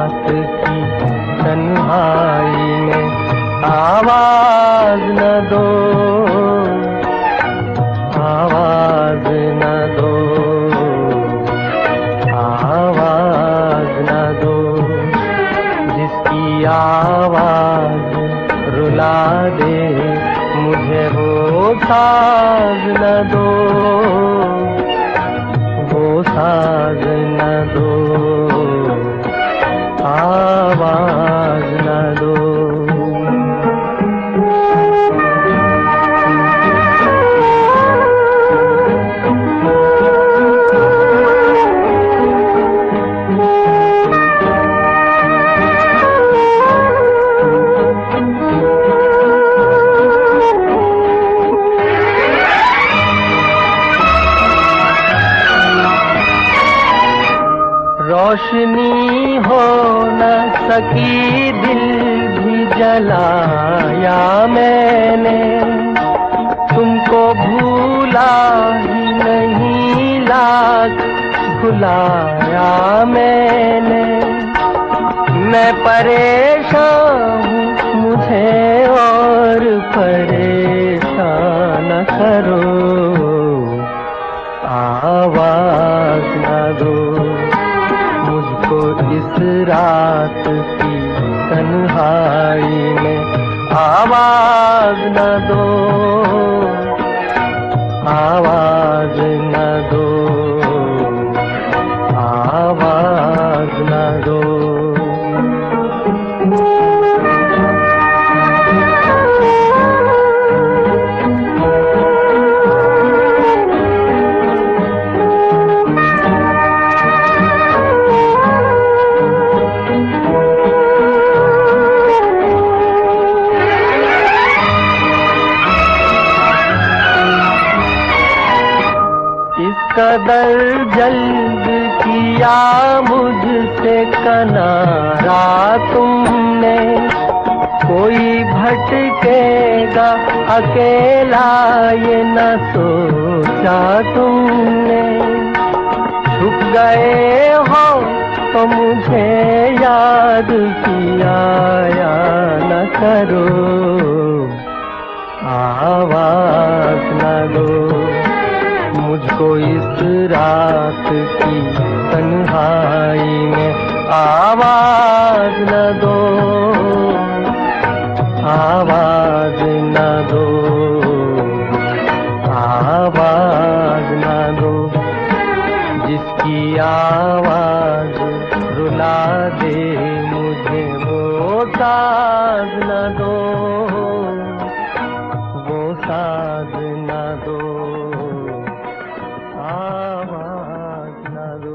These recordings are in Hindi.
रात की तन्हाई में आवाज न दो, आवाज न दो, आवाज न दो, जिसकी आवाज रुला दे मुझे वो साज न दो, वो साज न दो, आवाज न दो। रोशनी हो न सकी दिल भी जलाया मैंने, तुमको भूला ही नहीं लाख भुलाया मैंने। मैं परेशान हूँ मुझे और परेशान न करो, आवाज न दो मुझको इस रात की तन्हाई में, आवाज न दो, आवाज न दो, आवाज न दो। कदर जल्द किया मुझसे किनारा तुमने, कोई भटकेगा अकेला ये न सोचा तुमने। छुप गए हो तो मुझे याद किया या न करो, आवाज न दो मुझको इस रात की तन्हाई में, आवाज न दो, आवाज न दो, आवाज न दो, जिसकी आवाज रुला दे मुझे वो साज न दो, वो साज न दो, आवाज न दो।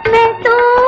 मैं तो